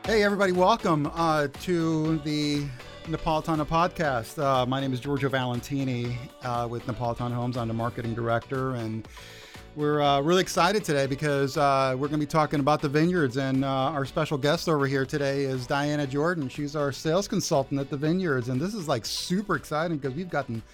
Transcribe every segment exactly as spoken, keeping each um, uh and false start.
Hey, everybody, welcome uh, to the Napolitano podcast. Uh, my name is Giorgio Valentini uh, with Napolitano Homes. I'm the marketing director, and we're uh, really excited today because uh, we're going to be talking about the vineyards, and uh, our special guest over here today is Diana Jordan. She's our sales consultant at the vineyards, and this is like super exciting because we've gotten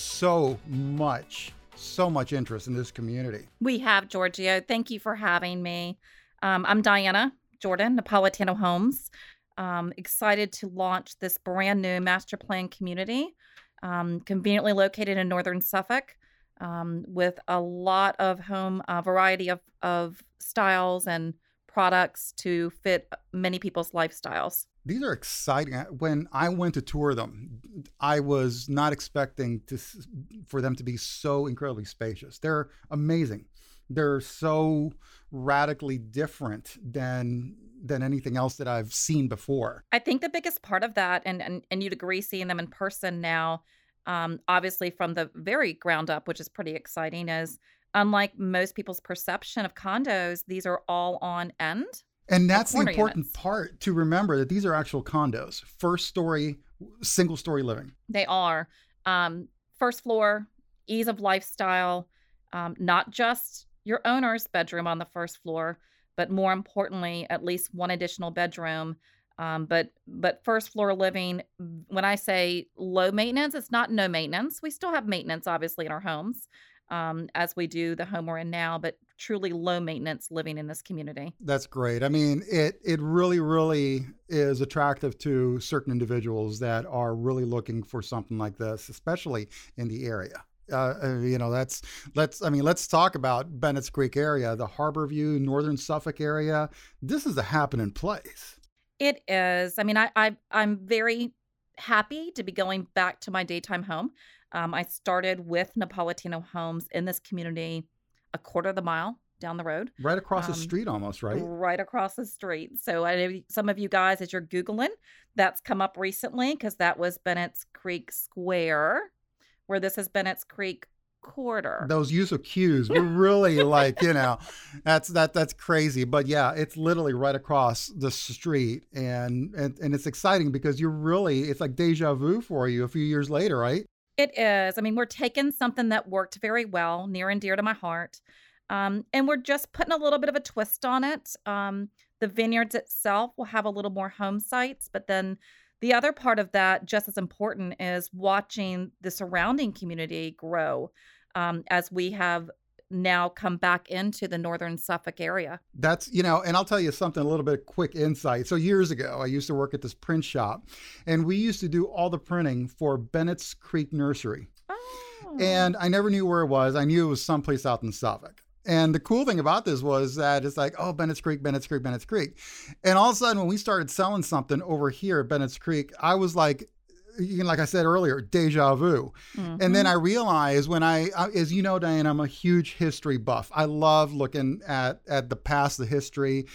so much, so much interest in this community. We have, Giorgio. Thank you for having me. Um, I'm Diana Jordan, Napolitano Homes. Um, excited to launch this brand new master plan community, um, conveniently located in northern Suffolk, um, with a lot of home uh, variety of, of styles and products to fit many people's lifestyles. These are exciting. When I went to tour them, I was not expecting to for them to be so incredibly spacious. They're amazing. They're so radically different than than anything else that I've seen before. I think the biggest part of that, and and, and you'd agree seeing them in person now, um, obviously from the very ground up, which is pretty exciting, is unlike most people's perception of condos, these are all on end. And that's the important units. part to remember, that these are actual condos, first story, single story living. They are. Um, first floor, ease of lifestyle, um, not just your owner's bedroom on the first floor, but more importantly, at least one additional bedroom. Um, but but first floor living, when I say low maintenance, it's not no maintenance. We still have maintenance, obviously, in our homes, um, as we do the home we're in now, but truly low maintenance living in this community. That's great. I mean, it it really, really is attractive to certain individuals that are really looking for something like this, especially in the area. Uh, you know, that's, let's, I mean, let's talk about Bennett's Creek area, the Harborview, Northern Suffolk area. This is a happening place. It is. I mean, I, I, I'm very happy to be going back to my daytime home. Um, I started with Napolitano Homes in this community a quarter of the mile down the road. Right across um, the street almost, right? Right across the street. So I know some of you guys, as you're Googling, that's come up recently because that was Bennett's Creek Square, where this is Bennett's Creek Quarter. Those use of cues were really like, you know, that's that that's crazy. But yeah, it's literally right across the street. And, and, and it's exciting because you're really, it's like deja vu for you a few years later, right? It is. I mean, we're taking something that worked very well, near and dear to my heart, um, and we're just putting a little bit of a twist on it. Um, the vineyards itself will have a little more home sites, but then the other part of that, just as important, is watching the surrounding community grow um, as we have now come back into the northern Suffolk area. That's, you know, and I'll tell you something, a little bit of quick insight. So years ago, I used to work at this print shop, and we used to do all the printing for Bennett's Creek Nursery. Oh. And I never knew where it was. I knew it was someplace out in Suffolk. And the cool thing about this was that it's like, oh, Bennett's Creek, Bennett's Creek, Bennett's Creek. And all of a sudden, when we started selling something over here at Bennett's Creek, I was like, you know, like I said earlier, deja vu. Mm-hmm. And then I realized when I, as you know, Diane, I'm a huge history buff. I love looking at, at the past, the history.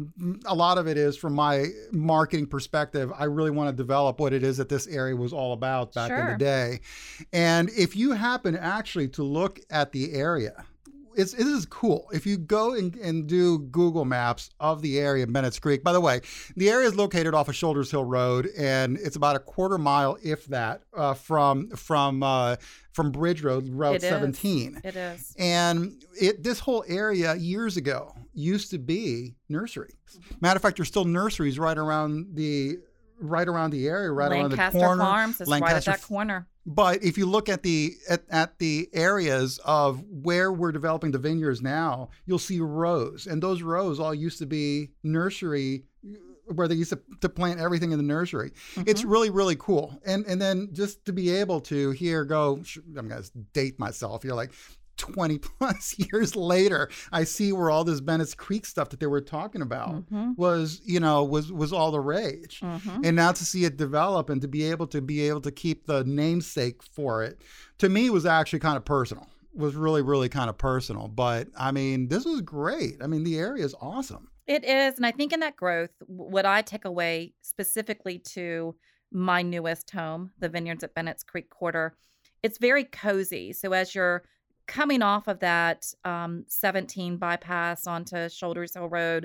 A lot of it is from my marketing perspective. I really want to develop what it is that this area was all about back Sure. in the day. And if you happen actually to look at the area, It's, it is cool. If you go and, and do Google Maps of the area of Bennett's Creek, by the way, the area is located off of Shoulders Hill Road, and it's about a quarter mile, if that, uh, from from uh, from Bridge Road, Route It seventeen. Is. It is. And it this whole area years ago used to be nursery. Matter of fact, there's still nurseries right around the right around the area, right Lancaster around the corner. Farms is Lancaster right at that corner. But if you look at the at, at the areas of where we're developing the vineyards now, you'll see rows, and those rows all used to be nursery, where they used to, to plant everything in the nursery. Mm-hmm. It's really, really cool. And and then just to be able to here go, I'm going to date myself. You're like, twenty plus years later, I see where all this Bennett's Creek stuff that they were talking about mm-hmm. was, you know, was, was all the rage. Mm-hmm. And now to see it develop and to be able to be able to keep the namesake for it, to me was actually kind of personal, was really, really kind of personal. But I mean, this was great. I mean, the area is awesome. It is. And I think in that growth, what I take away specifically to my newest home, the Vineyards at Bennett's Creek Quarter, it's very cozy. So as you're coming off of that um, seventeen bypass onto Shoulders Hill Road,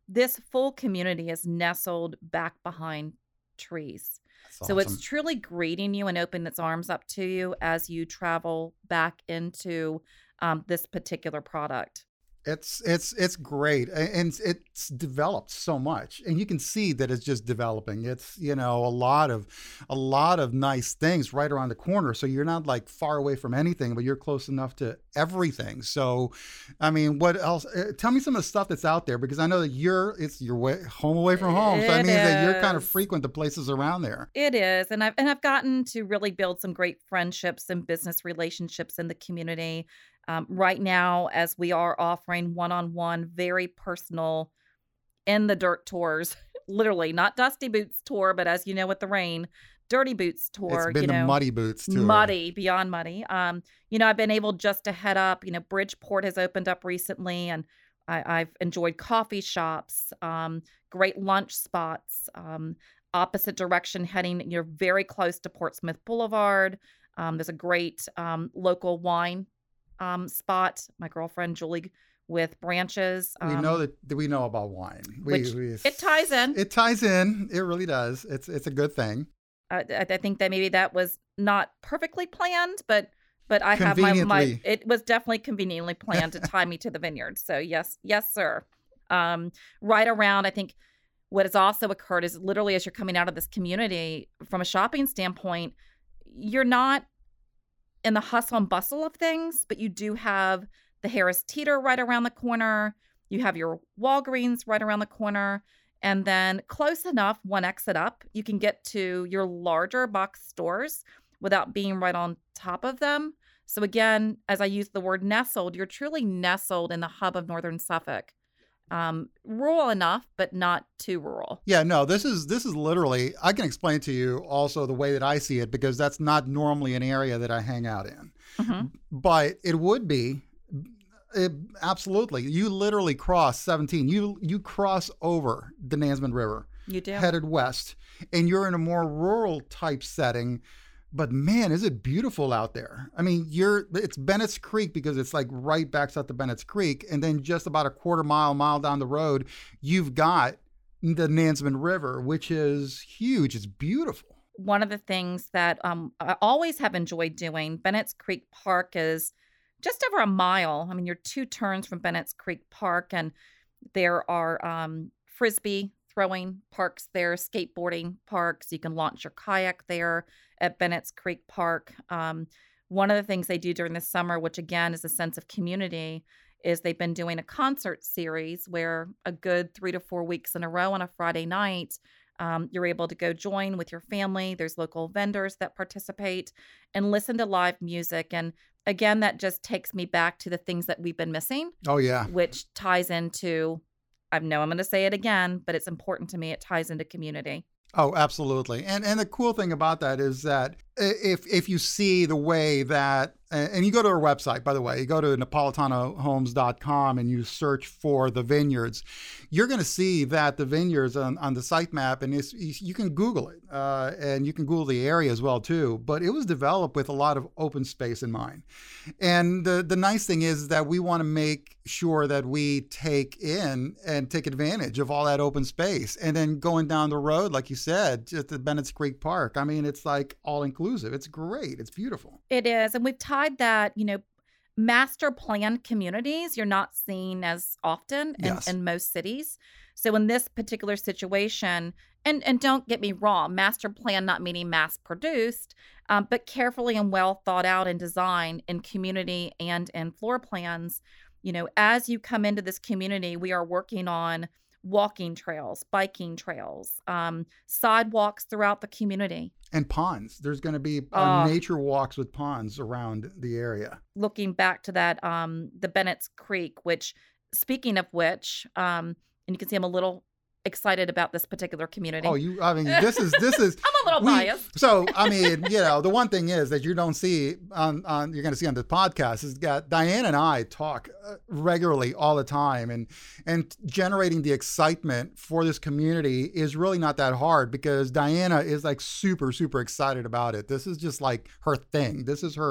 this full community is nestled back behind trees. That's So awesome. it's truly greeting you and opening its arms up to you as you travel back into um, this particular product. It's it's it's great, a- and it's developed so much, and you can see that it's just developing. It's, you know, a lot of a lot of nice things right around the corner. So you're not like far away from anything, but you're close enough to everything. So, I mean, what else? uh, Tell me some of the stuff that's out there, because I know that you're it's your way home away from home. So that It means that you're kind of is. frequent the places around there. It is, and I've and I've gotten to really build some great friendships and business relationships in the community. Um, right now, as we are offering one-on-one, very personal, in the dirt tours, literally not Dusty Boots tour, but as you know, with the rain, Dirty Boots It's tour. been You the know, Muddy Boots tour. muddy, beyond muddy. Um, you know, I've been able just to head up. You know, Bridgeport has opened up recently, and I, I've enjoyed coffee shops, um, great lunch spots, um, opposite direction heading. You're very close to Portsmouth Boulevard. Um, there's a great um, local wine um, spot. My girlfriend Julie with Branches. We know Um, that that we know about wine. We, which we it ties in. It ties in. It really does. It's it's a good thing. I, I I think that maybe that was not perfectly planned, but but I have my my. Conveniently. It was definitely conveniently planned to tie me to the vineyard. So yes, yes, sir. Um, right around, I think what has also occurred is literally as you're coming out of this community from a shopping standpoint, you're not in the hustle and bustle of things, but you do have the Harris Teeter right around the corner. You have your Walgreens right around the corner. And then close enough, one exit up, you can get to your larger box stores without being right on top of them. So again, as I use the word nestled, you're truly nestled in the hub of Northern Suffolk. Um, rural enough, but not too rural. Yeah, no, this is this is literally, I can explain to you also the way that I see it, because that's not normally an area that I hang out in. hmm But it would be it, absolutely. You literally cross seventeen. You you cross over the Nansemond River, You do. headed west, and you're in a more rural type setting. But man, is it beautiful out there. I mean, you're it's Bennett's Creek, because it's like right backs up to Bennett's Creek. And then just about a quarter mile, mile down the road, you've got the Nansemond River, which is huge. It's beautiful. One of the things that um, I always have enjoyed doing, Bennett's Creek Park is just over a mile. I mean, you're two turns from Bennett's Creek Park, and there are um, frisbee throwing parks there, skateboarding parks. You can launch your kayak there at Bennett's Creek Park. Um, one of the things they do during the summer, which again is a sense of community, is they've been doing a concert series where a good three to four weeks in a row on a Friday night, um, you're able to go join with your family. There's local vendors that participate and listen to live music. And again, that just takes me back to the things that we've been missing, Oh, yeah. which ties into, I know I'm going to say it again, but it's important to me. It ties into community. Oh, absolutely. And and the cool thing about that is that i- if if you see the way that, and you go to our website, by the way, you go to napolitano homes dot com and you search for the vineyards, you're going to see that the vineyards on, on the site map, and it's, you can Google it, uh, and you can Google the area as well too. But it was developed with a lot of open space in mind. And the, the nice thing is that we want to make sure that we take in and take advantage of all that open space. And then going down the road, like you said, just at Bennett's Creek Park, I mean, it's like all inclusive. It's great. It's beautiful. It is. And we've tied that, you know, master planned communities you're not seeing as often in, Yes. in most cities. So in this particular situation, and, and don't get me wrong, master plan not meaning mass produced, um, but carefully and well thought out and designed in community and in floor plans. You know, as you come into this community, we are working on walking trails, biking trails, um, sidewalks throughout the community. And ponds. There's going to be uh, Oh. nature walks with ponds around the area. Looking back to that, um, the Bennett's Creek, which, speaking of which, um, and you can see I'm a little excited about this particular community. Oh, you, I mean, this is, this is, I'm a little we- biased. So, I mean, you know, the one thing is that you don't see on, on you're going to see on the podcast is that Diane and I talk uh, regularly all the time, and and generating the excitement for this community is really not that hard, because Diana is like super super excited about it. This is just like her thing. This is her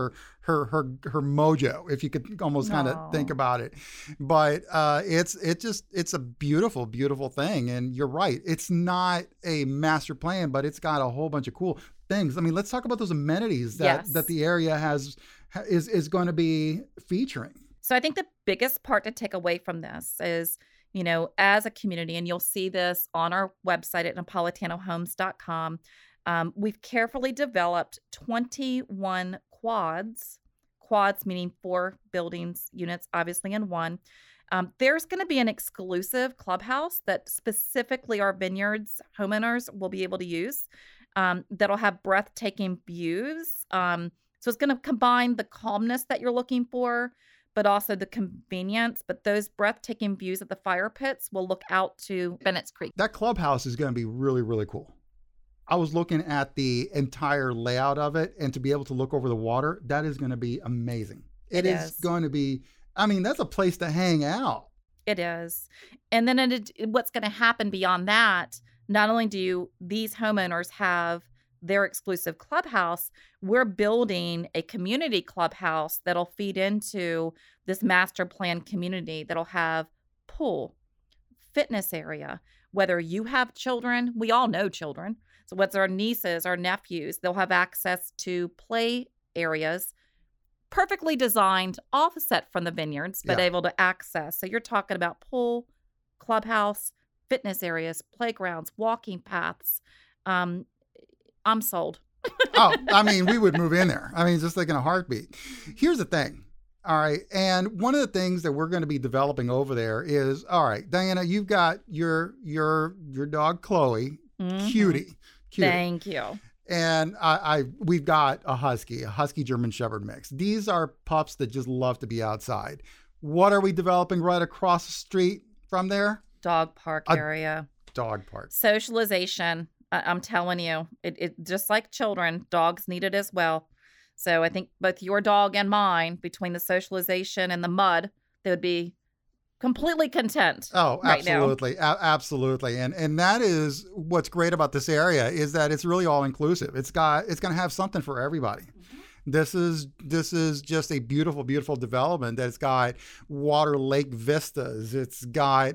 her her her mojo, if you could almost kind of think about it. But uh, it's it just it's a beautiful, beautiful thing. And you're right, it's not a master plan, but it's got a whole bunch of cool things. I mean, let's talk about those amenities that Yes. that the area has is is going to be featuring. So I think the biggest part to take away from this is, you know, as a community, and you'll see this on our website at napolitano homes dot com, um, we've carefully developed twenty-one quads, quads meaning four buildings, units, obviously in one. Um, there's going to be an exclusive clubhouse that specifically our vineyards homeowners will be able to use, um, that'll have breathtaking views. Um, so it's going to combine the calmness that you're looking for, but also the convenience. But those breathtaking views of the fire pits will look out to Bennett's Creek. That clubhouse is going to be really, really cool. I was looking at the entire layout of it, and to be able to look over the water, that is going to be amazing. It it is. is. going to be, I mean, that's a place to hang out. It is. And then it, what's going to happen beyond that, not only do you, these homeowners have their exclusive clubhouse, we're building a community clubhouse that'll feed into this master plan community that'll have pool, fitness area. Whether you have children, we all know children. So what's our nieces, our nephews, they'll have access to play areas perfectly designed, offset from the vineyards, but Yeah. able to access. So you're talking about pool, clubhouse, fitness areas, playgrounds, walking paths. Um, I'm sold. Oh, I mean, we would move in there. I mean, just like in a heartbeat. Here's the thing. All right. And one of the things that we're going to be developing over there is, all right, Diana, you've got your your your dog Chloe, Mhm. cutie, cutie. Thank you. And I, I we've got a husky, a husky German Shepherd mix. These are pups that just love to be outside. What are we developing right across the street from there? Dog park A- area. Dog park. Socialization. I- I'm telling you, it, it just like children, dogs need it as well. So I think both your dog and mine, between the socialization and the mud, they would be completely content. Oh, right now. absolutely. A- absolutely. And and that is what's great about this area, is that it's really all inclusive. It's got it's going to have something for everybody. This is this is just a beautiful, beautiful development that's got water lake vistas. It's got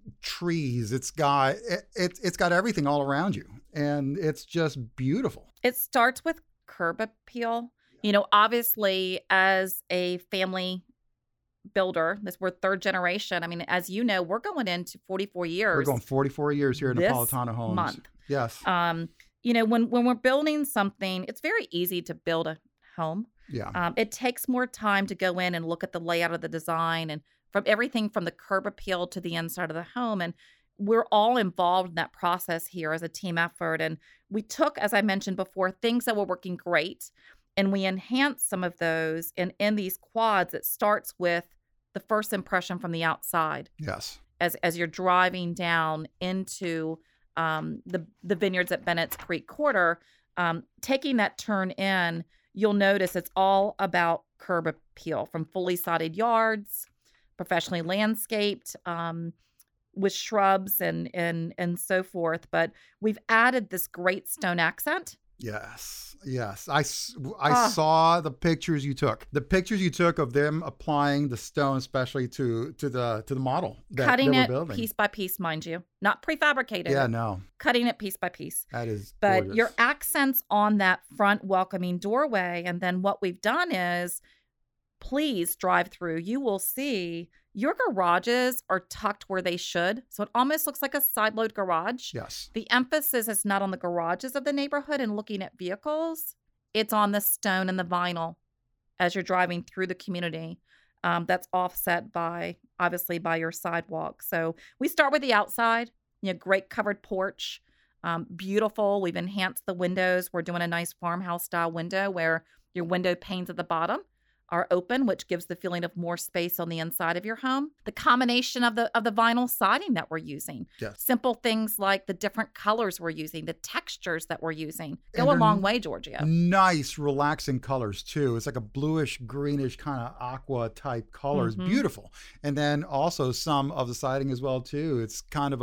trees. It's got it, it, it's got everything all around you. And it's just beautiful. It starts with curb appeal. You know, obviously, as a family builder, this we're third generation. I mean, as you know, we're going into forty-four years. We're going forty-four years here in this Napolitano Homes. month. Yes. Um, you know, when when we're building something, it's very easy to build a home. Yeah. Um, it takes more time to go in and look at the layout of the design and from everything from the curb appeal to the inside of the home. And we're all involved in that process here as a team effort. And we took, as I mentioned before, things that were working great, and we enhanced some of those. And in these quads, it starts with the first impression from the outside. Yes. As as you're driving down into um, the the vineyards at Bennett's Creek Quarter, um, taking that turn in, you'll notice it's all about curb appeal, from fully sodded yards, professionally landscaped, um, with shrubs and and and so forth. But we've added this great stone accent. Yes, yes. I, s- I Ah. saw the pictures you took. The pictures you took of them applying the stone, especially to to the to the model that Cutting they were it building. piece by piece, mind you, not prefabricated. Yeah, no, Cutting it piece by piece. that is But gorgeous. your accents on that front welcoming doorway. And then what we've done is, please drive through. You will see your garages are tucked where they should. So it almost looks like a side load garage. Yes. The emphasis is not on the garages of the neighborhood and looking at vehicles. It's on the stone and the vinyl as you're driving through the community. Um, that's offset by, obviously, by your sidewalk. So we start with the outside, you know, great covered porch, um, beautiful. We've enhanced the windows. We're doing a nice farmhouse style window where your window panes at the bottom are open, which gives the feeling of more space on the inside of your home. The combination of the of the vinyl siding that we're using. Yes. Simple things like the different colors we're using, the textures that we're using go And a they're long n- way, Giorgio. Nice, relaxing colors too. It's like a bluish, greenish kind of aqua type colors. Mhm. Beautiful. And then also some of the siding as well too. It's kind of a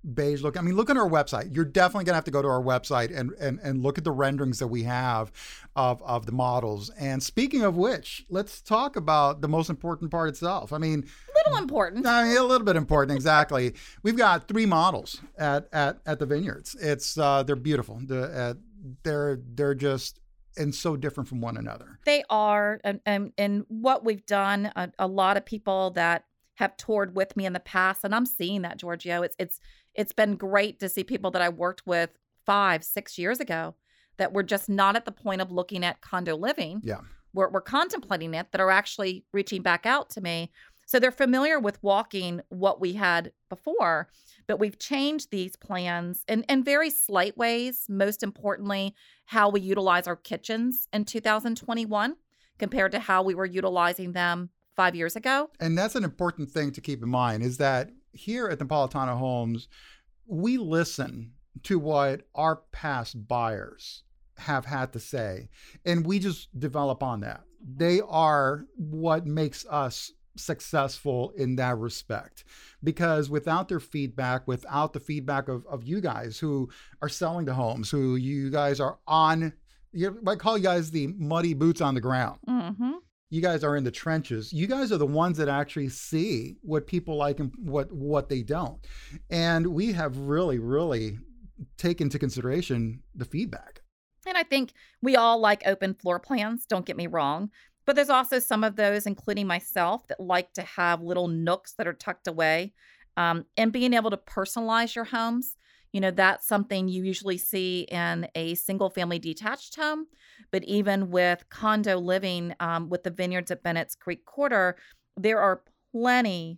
beige look. I mean, look at our website. You're definitely going to have to go to our website and, and, and look at the renderings that we have of, of the models. And speaking of which, let's talk about the most important part itself. I mean, Little important. I mean, a little bit important, exactly. We've got three models at at, at the vineyards. It's uh, they're beautiful. The, uh, they're they're just and so different from one another. They are, and and, and what we've done, a, a lot of people that have toured with me in the past, and I'm seeing that, Giorgio. It's it's it's been great to see people that I worked with five, six years ago that were just not at the point of looking at condo living. Yeah, we're, we're contemplating it, that are actually reaching back out to me. So they're familiar with walking what we had before, but we've changed these plans in, in very slight ways. Most importantly, how we utilize our kitchens in two thousand twenty-one compared to how we were utilizing them five years ago. And that's an important thing to keep in mind, is that here at Napolitano Homes, we listen to what our past buyers have had to say, and we just develop on that. They are what makes us successful in that respect, because without their feedback, without the feedback of, of you guys who are selling the homes, who you guys are on, you, I call you guys the muddy boots on the ground. Mm-hmm. You guys are in the trenches. You guys are the ones that actually see what people like and what, what they don't. And we have really, really taken into consideration the feedback. And I think we all like open floor plans, don't get me wrong. But there's also some of those, including myself, that like to have little nooks that are tucked away. Um, and being able to personalize your homes, you know, that's something you usually see in a single family detached home. But even with condo living, um, with the vineyards at Bennett's Creek Quarter, there are plenty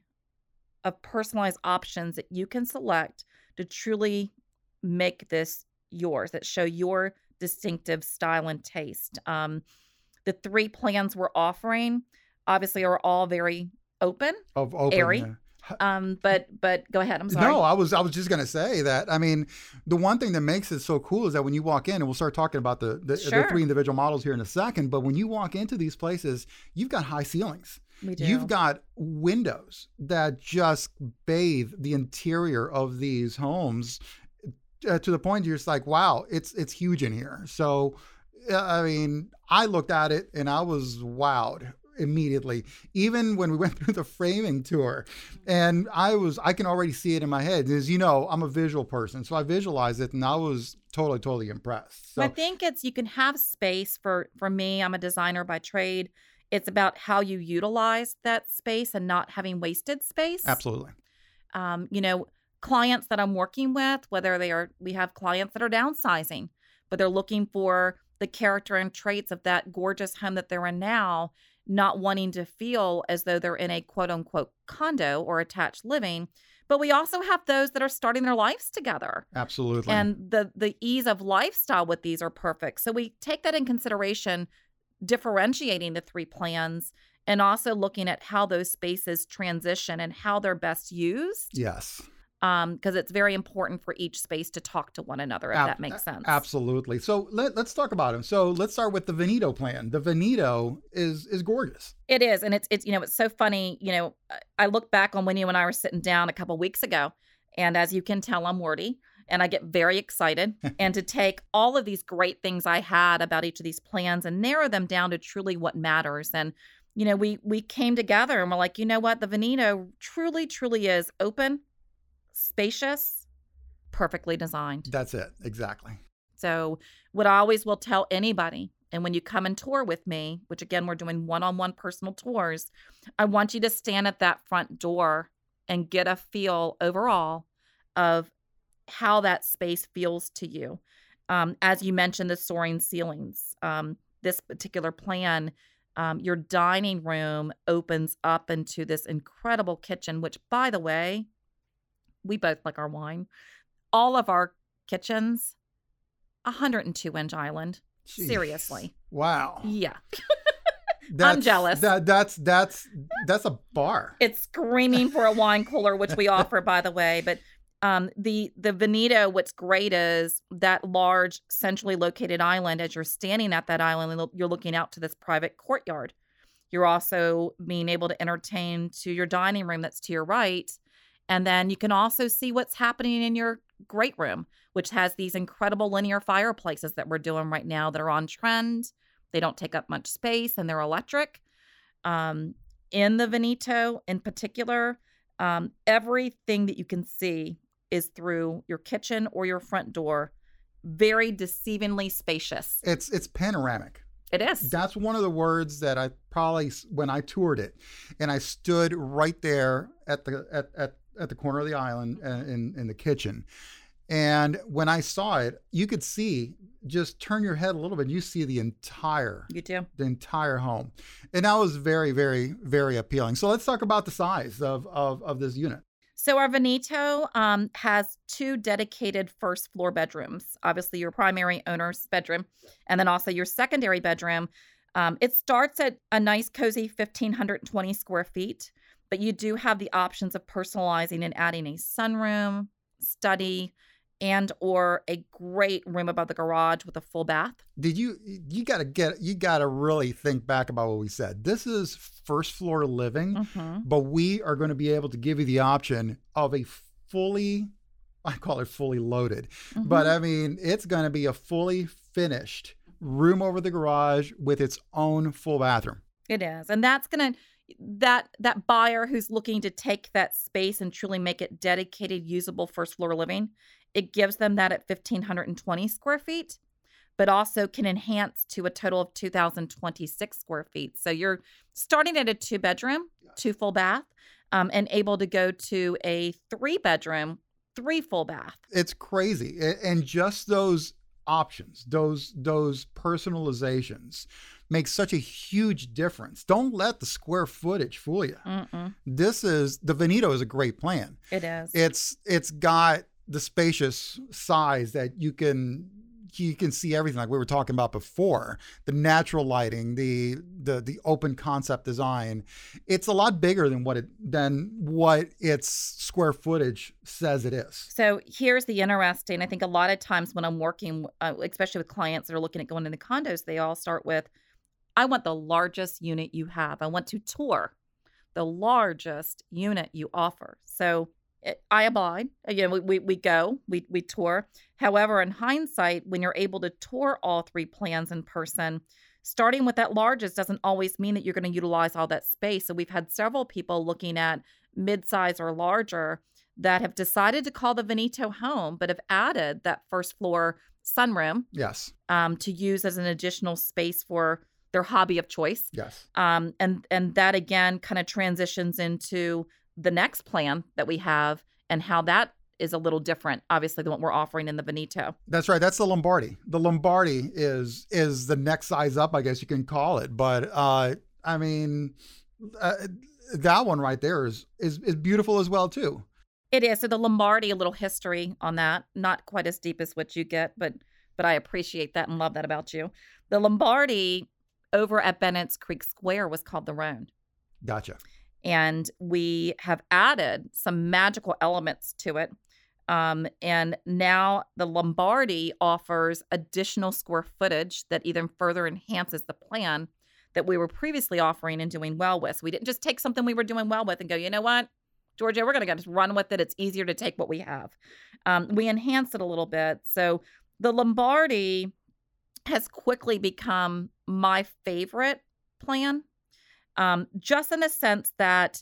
of personalized options that you can select to truly make this yours, that show your distinctive style and taste. Um, the three plans we're offering obviously are all very open, of open, airy. Yeah. Um, but but go ahead. I'm sorry. No, I was I was just gonna say that. I mean, the one thing that makes it so cool is that when you walk in, and we'll start talking about the the, Sure. the three individual models here in a second. But when you walk into these places, you've got high ceilings. We do. You've got windows that just bathe the interior of these homes uh, to the point you're just like, wow, it's it's huge in here. So, uh, I mean, I looked at it and I was wowed immediately, even when we went through the framing tour, and I was I can already see it in my head. As you know, I'm a visual person, so I visualized it and I was totally totally impressed. So I think it's, you can have space for for me. I'm a designer by trade. It's about how you utilize that space and not having wasted space. absolutely. Um, you know, clients that I'm working with, whether they are, we have clients that are downsizing, but they're looking for the character and traits of that gorgeous home that they're in now, not wanting to feel as though they're in a quote unquote condo or attached living. But we also have those that are starting their lives together. Absolutely. And the the ease of lifestyle with these are perfect. So we take that in consideration, differentiating the three plans, and also looking at how those spaces transition and how they're best used. yes. Um, because it's very important for each space to talk to one another, if Ab- that makes sense. Absolutely. So let, let's talk about them. So let's start with the Veneto plan. The Veneto is is gorgeous. It is, and it's it's you know it's so funny. You know, I look back on when you and I were sitting down a couple weeks ago, and as you can tell, I'm wordy, and I get very excited. And to take all of these great things I had about each of these plans and narrow them down to truly what matters. And you know, we we came together and we're like, you know what, the Veneto truly truly is open, spacious, perfectly designed. That's it. Exactly. So what I always will tell anybody, and when you come and tour with me, which again, we're doing one-on-one personal tours, I want you to stand at that front door and get a feel overall of how that space feels to you. Um, as you mentioned, the soaring ceilings, um, this particular plan, um, your dining room opens up into this incredible kitchen, which, by the way, we both like our wine. All of our kitchens, one hundred two inch island. Jeez. Seriously. Wow. Yeah. That's, jealous. That, that's that's that's a bar. It's screaming for a wine cooler, which we offer, by the way. But um, the the Veneto, what's great is that large, centrally located island. As you're standing at that island, you're looking out to this private courtyard. You're also being able to entertain to your dining room that's to your right. And then you can also see what's happening in your great room, which has these incredible linear fireplaces that we're doing right now that are on trend. They don't take up much space and they're electric. Um, in the Veneto in particular, um, everything that you can see is through your kitchen or your front door. Very deceivingly spacious. It's it's panoramic. It is. That's one of the words that I probably, when I toured it, and I stood right there at the at at, at the corner of the island in in the kitchen, and when I saw it, you could see, just turn your head a little bit, you see the entire You do. the entire home, and that was very very very appealing. So let's talk about the size of of of this unit. So our Veneto um, has two dedicated first floor bedrooms. Obviously, your primary owner's bedroom, and then also your secondary bedroom. Um, it starts at a nice, cozy one thousand five hundred twenty square feet, but you do have the options of personalizing and adding a sunroom, study, and or a great room above the garage with a full bath. Did you you got to get you got to really think back about what we said. This is first floor living, Mm-hmm. but we are going to be able to give you the option of a fully, I call it fully loaded, Mm-hmm. but I mean, it's going to be a fully finished room over the garage with its own full bathroom. It is. And that's going to, that that buyer who's looking to take that space and truly make it dedicated, usable first floor living, it gives them that at one thousand five hundred twenty square feet, but also can enhance to a total of two thousand twenty-six square feet. So you're starting at a two bedroom, two full bath, um, and able to go to a three bedroom, three full bath. It's crazy. A- And just those options, those those personalizations make such a huge difference. Don't let the square footage fool you. Mm-mm. This is, the Veneto is a great plan. It is. It's it's got the spacious size that you can you can see everything like we were talking about before. The natural lighting, the the the open concept design. It's a lot bigger than what it than what its square footage says it is. So here's the interesting. I think a lot of times when I'm working, uh, especially with clients that are looking at going into condos, they all start with, I want the largest unit you have. I want to tour the largest unit you offer. So it, I abide. You know, we, we, we go, we, we tour. However, in hindsight, when you're able to tour all three plans in person, starting with that largest doesn't always mean that you're going to utilize all that space. So we've had several people looking at mid-size or larger that have decided to call the Veneto home, but have added that first floor sunroom Yes. um, to use as an additional space for their hobby of choice. Yes. Um, and, and that again kind of transitions into the next plan that we have and how that is a little different, obviously, than what we're offering in the Veneto. That's right. That's the Lombardi. The Lombardi is is the next size up, I guess you can call it. But uh, I mean, uh, that one right there is, is is beautiful as well too. It is. So the Lombardi, a little history on that, not quite as deep as what you get, but but I appreciate that and love that about you. The Lombardi over at Bennett's Creek Square was called the Rhone. Gotcha. And we have added some magical elements to it. Um, and now the Lombardi offers additional square footage that even further enhances the plan that we were previously offering and doing well with. So we didn't just take something we were doing well with and go, you know what, Georgia, we're going to just run with it. It's easier to take what we have. Um, we enhanced it a little bit. So the Lombardi has quickly become my favorite plan, um, just in the sense that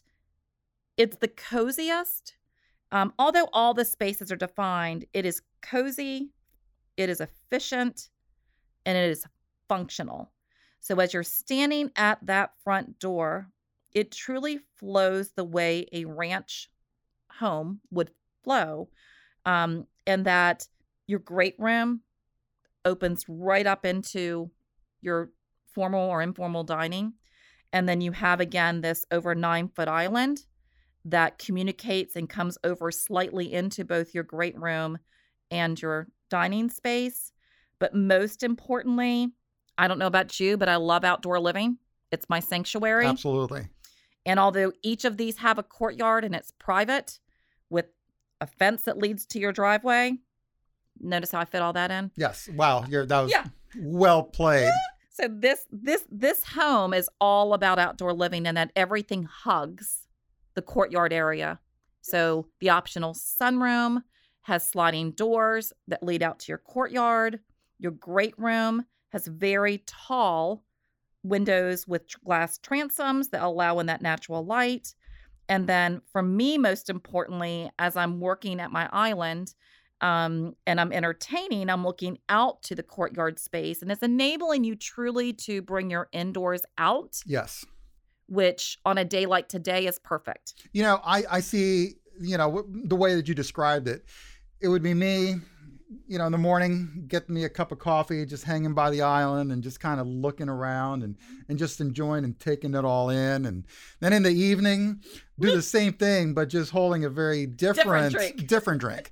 it's the coziest. Um, although all the spaces are defined, it is cozy, it is efficient, and it is functional. So as you're standing at that front door, it truly flows the way a ranch home would flow, um, and that your great room opens right up into your formal or informal dining. And then you have, again, this over nine foot island that communicates and comes over slightly into both your great room and your dining space. But most importantly, I don't know about you, but I love outdoor living. It's my sanctuary. Absolutely. And although each of these have a courtyard and it's private with a fence that leads to your driveway, notice how I fit all that in? Yes. Wow. You're, that was Yeah. well played. So this this this home is all about outdoor living and that everything hugs the courtyard area So the optional sunroom has sliding doors that lead out to your courtyard. Your great room has very tall windows with tr- glass transoms that allow in that natural light. And then for me, most importantly, as I'm working at my island um, and I'm entertaining, I'm looking out to the courtyard space, and it's enabling you truly to bring your indoors out, Yes. which on a day like today is perfect. You know, I, I see, you know, w- the way that you described it, it would be me, you know, in the morning, get me a cup of coffee, just hanging by the island and just kind of looking around and, and just enjoying and taking it all in. And then in the evening, do the same thing, but just holding a very different, Different drink. different drink.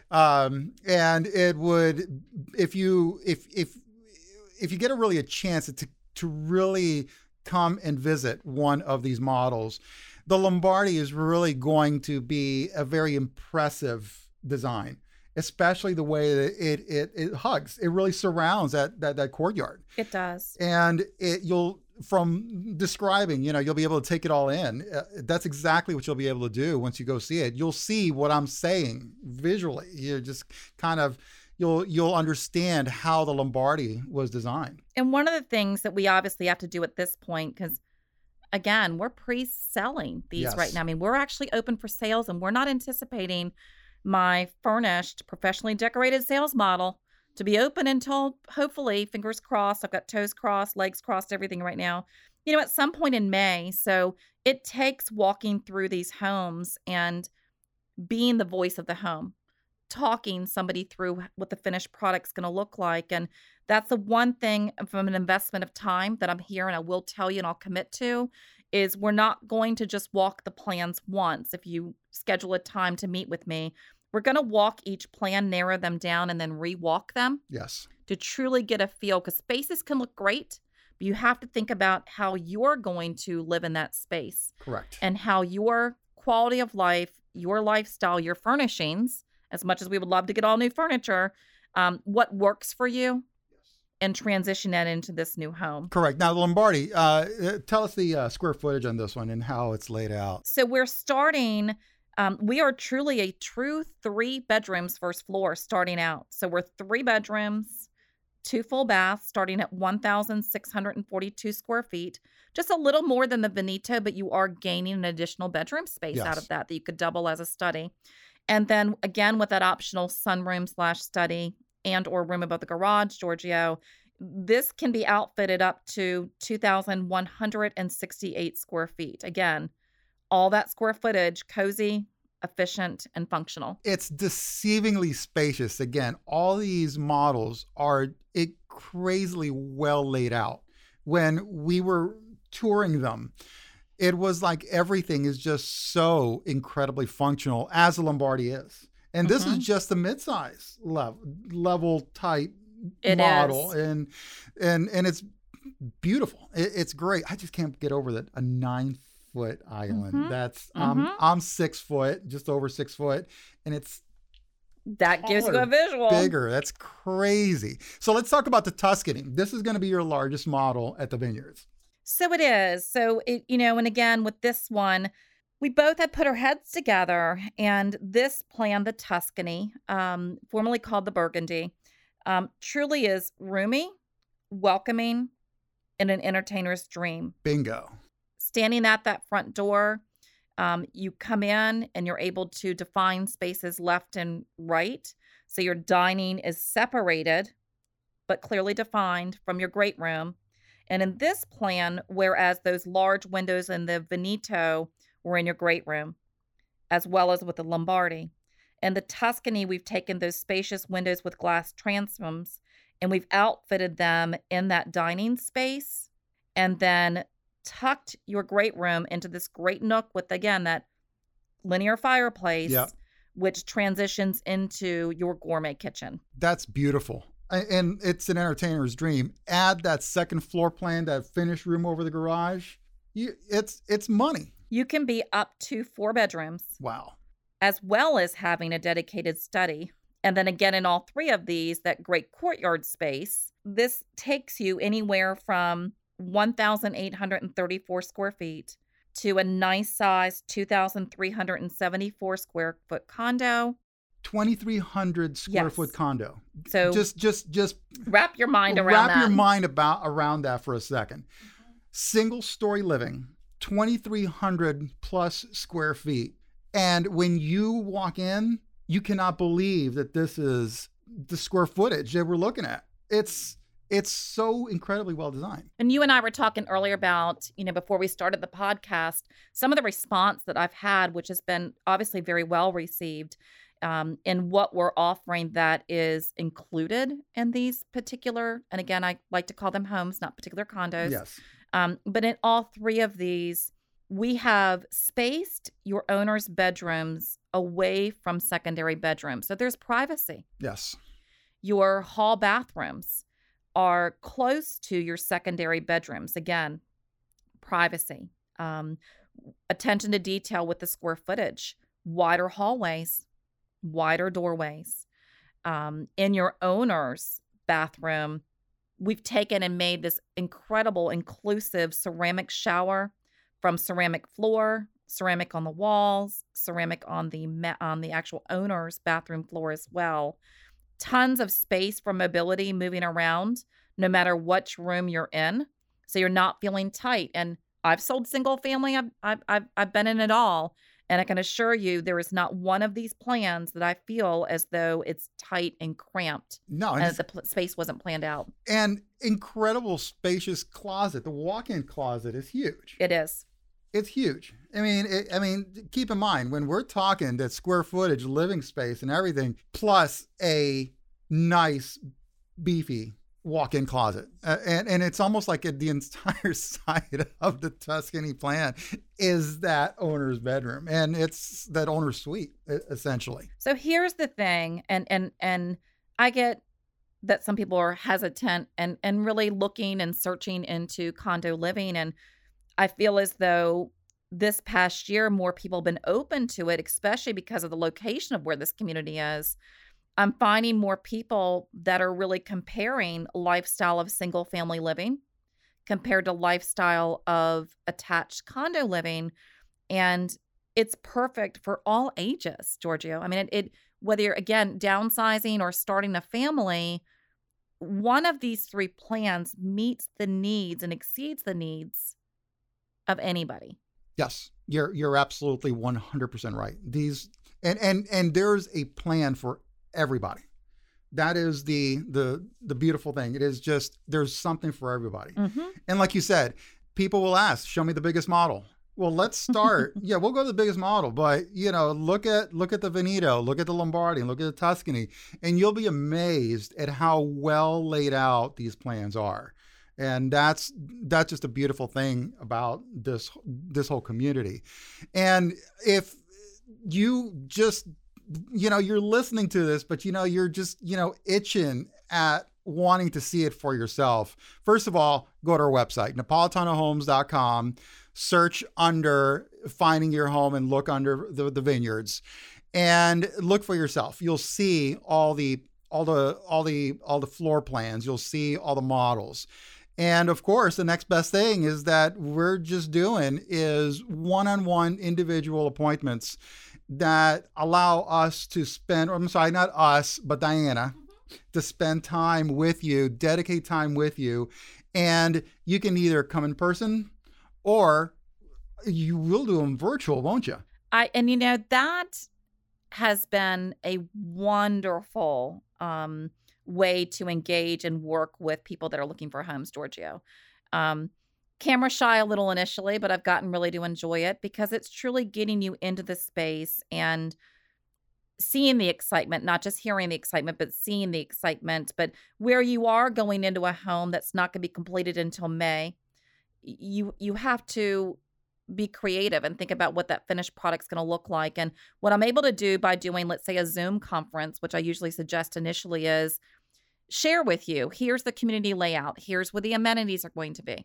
Um, and it would, if you, if, if, if you get a really a chance to, to really come and visit one of these models, the Lombardi is really going to be a very impressive design, especially the way that it it, it hugs. It really surrounds that, that that courtyard. It does. And it you'll from describing, you know, you'll be able to take it all in. Uh, that's exactly what you'll be able to do once you go see it. You'll see what I'm saying visually. You just kind of you'll you'll understand how the Lombardi was designed. And one of the things that we obviously have to do at this point, because again, we're pre-selling these Yes. right now. I mean, we're actually open for sales, and we're not anticipating my furnished, professionally decorated sales model to be open until, hopefully, fingers crossed, I've got toes crossed, legs crossed, everything right now, you know, at some point in May. So it takes walking through these homes and being the voice of the home, talking somebody through what the finished product's going to look like. And that's the one thing from an investment of time that I'm here and I will tell you and I'll commit to is we're not going to just walk the plans once. If you schedule a time to meet with me, we're going to walk each plan, narrow them down, and then re-walk them Yes. to truly get a feel, because spaces can look great, but you have to think about how you're going to live in that space Correct. and how your quality of life, your lifestyle, your furnishings, as much as we would love to get all new furniture, um, what works for you and transition that into this new home. Correct. Now, the Lombardi, uh, uh, tell us the uh, square footage on this one and how it's laid out. So we're starting, um, we are truly a true three bedrooms first floor starting out. So we're three bedrooms, two full baths starting at one thousand six hundred forty-two square feet, just a little more than the Veneto, but you are gaining an additional bedroom space Yes. out of that that you could double as a study. And then again, with that optional sunroom slash study and or room above the garage, Giorgio, this can be outfitted up to two thousand one hundred sixty-eight square feet. Again, all that square footage, cozy, efficient, and functional. It's deceivingly spacious. Again, all these models are it crazily well laid out. When we were touring them, it was like everything is just so incredibly functional, as the Lombardi is. And this Mhm. is just the midsize level level type It model, is. and and and it's beautiful. It, it's great. I just can't get over that a nine foot island. Mhm. That's um, Mhm. I'm six foot, just over six foot, and it's That gives you taller, a visual. bigger. That's crazy. So let's talk about the Tuscany. This is going to be your largest model at the Vineyards. So it is. So it, you know, and again, with this one, we both had put our heads together, and this plan, the Tuscany, um, formerly called the Burgundy, um, truly is roomy, welcoming, and an entertainer's dream. Bingo. Standing at that front door, um, you come in and you're able to define spaces left and right. So your dining is separated, but clearly defined from your great room. And in this plan, whereas those large windows in the Veneto were in your great room, as well as with the Lombardi. In the Tuscany, we've taken those spacious windows with glass transoms and we've outfitted them in that dining space and then tucked your great room into this great nook with, again, that linear fireplace, Yep. which transitions into your gourmet kitchen. That's beautiful. A- And it's an entertainer's dream. Add that second floor plan, that finished room over the garage. You, it's it's money. You can be up to four bedrooms, Wow. as well as having a dedicated study. And then again, in all three of these, that great courtyard space, this takes you anywhere from one thousand eight hundred thirty-four square feet to a nice size two thousand three hundred seventy-four square foot condo. twenty-three hundred square Yes. foot condo. So just, just, just wrap your mind around wrap that. your mind about around that for a second. Single story living, twenty-three hundred plus square feet. And when you walk in, you cannot believe that this is the square footage that we're looking at. It's it's so incredibly well designed. And you and I were talking earlier about, you know, before we started the podcast, some of the response that I've had, which has been obviously very well received, um, in what we're offering that is included in these particular, and again, I like to call them homes, not particular condos. Yes. Um, but in all three of these, we have spaced your owner's bedrooms away from secondary bedrooms. So there's privacy. Yes. Your hall bathrooms are close to your secondary bedrooms. Again, privacy. Um, attention to detail with the square footage. Wider hallways, wider doorways. Um, in your owner's bathroom, we've taken and made this incredible inclusive ceramic shower, from ceramic floor, ceramic on the walls, ceramic on the ma- on the actual owner's bathroom floor as well. Tons of space for mobility, moving around, no matter which room you're in. So you're not feeling tight. And I've sold single family. I've, I've, I've, I've been in it all. And I can assure you there is not one of these plans that I feel as though it's tight and cramped. No, and and, the pl- space wasn't planned out. and incredible spacious closet. The walk-in closet is huge. It is. It's huge. I mean, it, I mean, keep in mind when we're talking that square footage, living space, and everything, plus a nice, beefy walk-in closet, uh, and and it's almost like the entire side of the Tuscany plan is that owner's bedroom, and it's that owner's suite essentially. So here's the thing, and and and I get that some people are hesitant and and really looking and searching into condo living, and I feel as though this past year more people have been open to it, especially because of the location of where this community is. I'm finding more people that are really comparing lifestyle of single family living compared to lifestyle of attached condo living. And it's perfect for all ages, Giorgio. I mean, it, it whether you're, again, downsizing or starting a family, one of these three plans meets the needs and exceeds the needs of anybody. Yes, you're you're absolutely one hundred percent right. These and and and there's a plan for everybody. That is the the the beautiful thing. It is just there's something for everybody. Mm-hmm. And like you said, people will ask, "Show me the biggest model." Well, let's start. yeah, we'll go to the biggest model, but you know, look at look at the Veneto, look at the Lombardi, and look at the Tuscany, and you'll be amazed at how well laid out these plans are. And that's that's just a beautiful thing about this this whole community. And if you just, you know, you're listening to this, but, you know, you're just, you know, itching at wanting to see it for yourself. First of all, go to our website, napolitano homes dot com, search under finding your home and look under the, the vineyards and look for yourself. You'll see all the all the all the all the floor plans. You'll see all the models. And of course, the next best thing is that we're just doing is one-on-one individual appointments that allow us to spend, or I'm sorry, not us, but Diana, mm-hmm. to spend time with you, dedicate time with you. And you can either come in person or you will do them virtual, won't you? I and you know, that has been a wonderful um way to engage and work with people that are looking for homes, Giorgio. Um, camera shy a little initially, but I've gotten really to enjoy it because it's truly getting you into the space and seeing the excitement, not just hearing the excitement, but seeing the excitement. But where you are going into a home that's not going to be completed until May, you you have to be creative and think about what that finished product's going to look like. And what I'm able to do by doing, let's say, a Zoom conference, which I usually suggest initially, is share with you, here's the community layout. Here's where the amenities are going to be.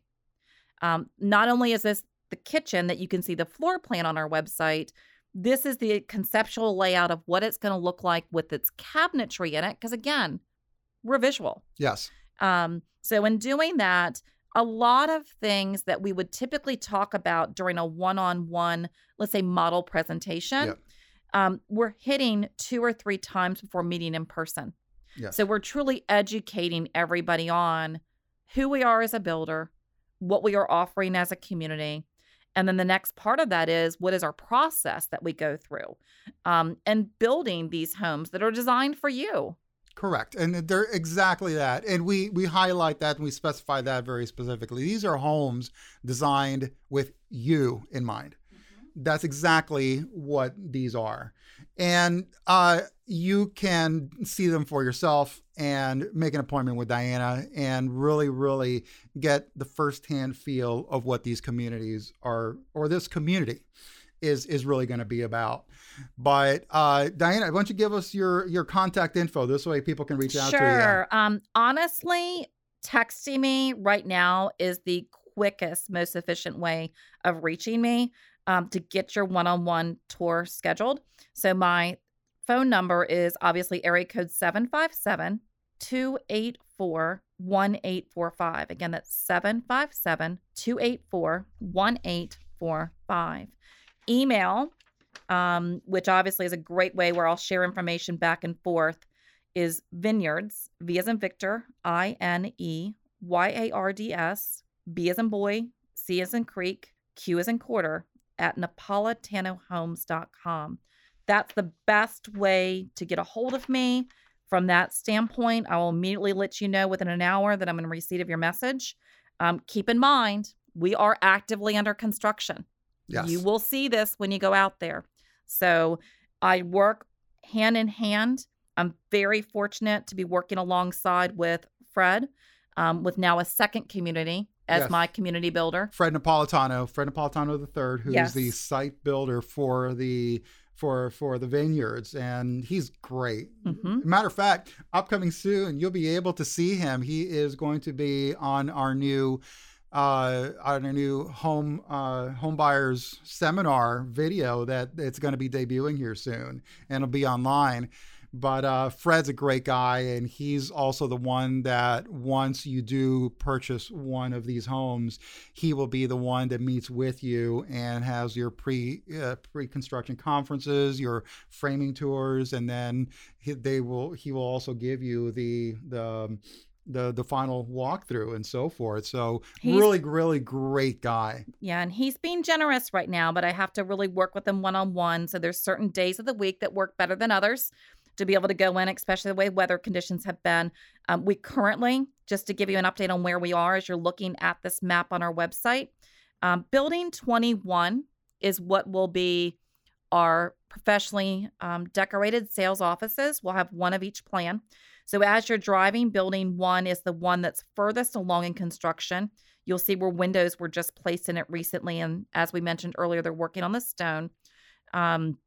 Um, not only is this the kitchen that you can see the floor plan on our website, this is the conceptual layout of what it's going to look like with its cabinetry in it. Because again, we're visual. Yes. Um, so in doing that, a lot of things that we would typically talk about during a one-on-one, let's say model presentation, Yep. um, we're hitting two or three times before meeting in person. Yes. So we're truly educating everybody on who we are as a builder, what we are offering as a community. And then the next part of that is, what is our process that we go through, um, and building these homes that are designed for you. Correct. And they're exactly that. And we, we highlight that and we specify that very specifically. These are homes designed with you in mind. Mm-hmm. That's exactly what these are. And uh, you can see them for yourself and make an appointment with Diana and really, really get the firsthand feel of what these communities are, or this community is is really going to be about. But uh, Diana, why don't you give us your your contact info? This way people can reach out to you. Sure. Um, honestly, texting me right now is the quickest, most efficient way of reaching me um, to get your one-on-one tour scheduled. So my phone number is obviously area code seven five seven, two eight four, one eight four five. Again, that's seven five seven, two eight four, one eight four five. Email, um, which obviously is a great way where I'll share information back and forth, is vineyards, V as in Victor, I N E Y A R D S, B as in boy, C as in creek, Q as in quarter, at napolitano homes dot com. That's the best way to get a hold of me. From that standpoint, I will immediately let you know within an hour that I'm in receipt of your message. Um, keep in mind, we are actively under construction. Yes. You will see this when you go out there. So I work hand in hand. I'm very fortunate to be working alongside with Fred, um, with now a second community as Yes. my community builder. Fred Napolitano, Fred Napolitano the third, who Yes. is the site builder for the for for the vineyards, and he's great. Mhm. Matter of fact, upcoming soon, you'll be able to see him. He is going to be on our new uh, on our new home uh, home buyers seminar video that it's going to be debuting here soon, and it'll be online. But uh, Fred's a great guy, and he's also the one that once you do purchase one of these homes, he will be the one that meets with you and has your pre uh, pre-construction conferences, your framing tours, and then he, they will he will also give you the the the the final walkthrough and so forth. So He's- really, really great guy. Yeah, and he's being generous right now, but I have to really work with him one-on-one. So there's certain days of the week that work better than others to be able to go in, especially the way weather conditions have been. Um, we currently, just to give you an update on where we are as you're looking at this map on our website, um, Building twenty-one is what will be our professionally um, decorated sales offices. We'll have one of each plan. So as you're driving, Building one is the one that's furthest along in construction. You'll see where windows were just placed in it recently. And as we mentioned earlier, they're working on the stone. Um,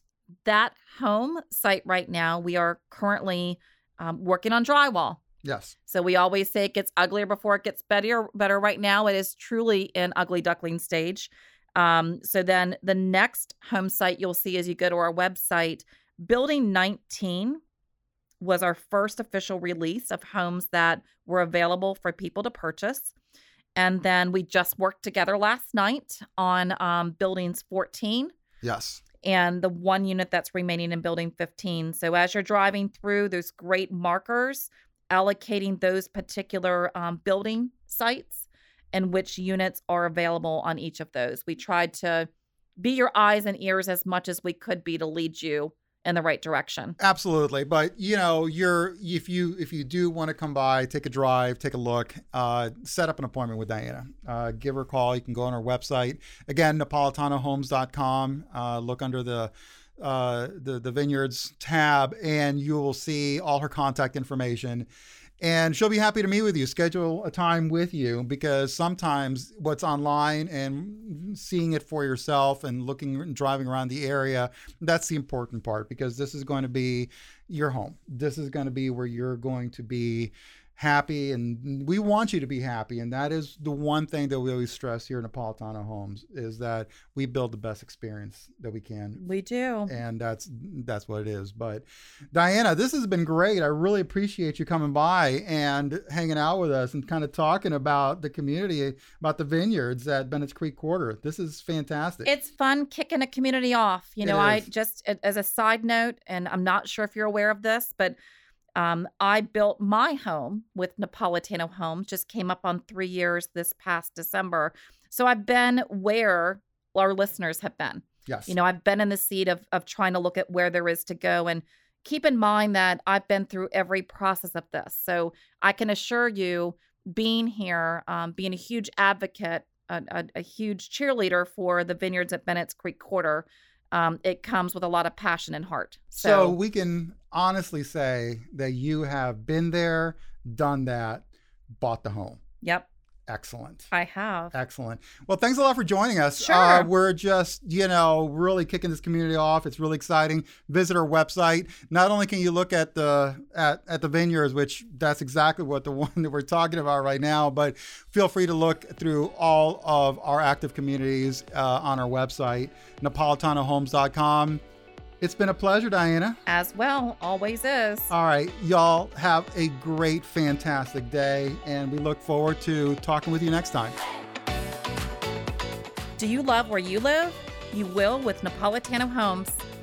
that home site right now, we are currently um, working on drywall. Yes. So we always say it gets uglier before it gets better. Better right now, it is truly in ugly duckling stage. Um, so then the next home site you'll see as you go to our website, Building nineteen was our first official release of homes that were available for people to purchase. And then we just worked together last night on um, Buildings fourteen. Yes. And the one unit that's remaining in Building fifteen. So as you're driving through, there's great markers allocating those particular um, building sites and which units are available on each of those. We tried to be your eyes and ears as much as we could be to lead you in the right direction. Absolutely. But you know, you're if you if you do want to come by, take a drive, take a look, uh, set up an appointment with Diana. Uh, give her a call. You can go on our website. Again, napolitano homes dot com. Uh, look under the uh, the the vineyards tab, and you will see all her contact information. And she'll be happy to meet with you, schedule a time with you, because sometimes what's online and seeing it for yourself and looking and driving around the area, that's the important part, because this is going to be your home. This is going to be where you're going to be happy, and we want you to be happy. And that is the one thing that we always stress here at Napolitano Homes, is that we build the best experience that we can. We do. And that's that's what it is. But Diana, this has been great. I really appreciate you coming by and hanging out with us and kind of talking about the community, about the vineyards at Bennett's Creek Quarter. This is fantastic. It's fun kicking a community off. You know, It I is. just, as a side note, and I'm not sure if you're aware of this, but Um, I built my home with Napolitano Homes, just came up on three years this past December. So I've been where our listeners have been. Yes. You know, I've been in the seat of of trying to look at where there is to go. And keep in mind that I've been through every process of this. So I can assure you, being here, um, being a huge advocate, a, a, a huge cheerleader for the vineyards at Bennett's Creek Quarter, um, it comes with a lot of passion and heart. So, So, we can honestly say that you have been there, done that, bought the home. yep, Excellent. I have. Excellent. Well, thanks a lot for joining us. Sure. Uh, we're just, you know, really kicking this community off. It's really exciting. Visit our website. Not only can you look at the at, at the vineyards, which that's exactly what the one that we're talking about right now, but feel free to look through all of our active communities uh, on our website, napolitano homes dot com. It's been a pleasure, Diana. As well, always is. All right, y'all have a great, fantastic day, and we look forward to talking with you next time. Do you love where you live? You will with Napolitano Homes.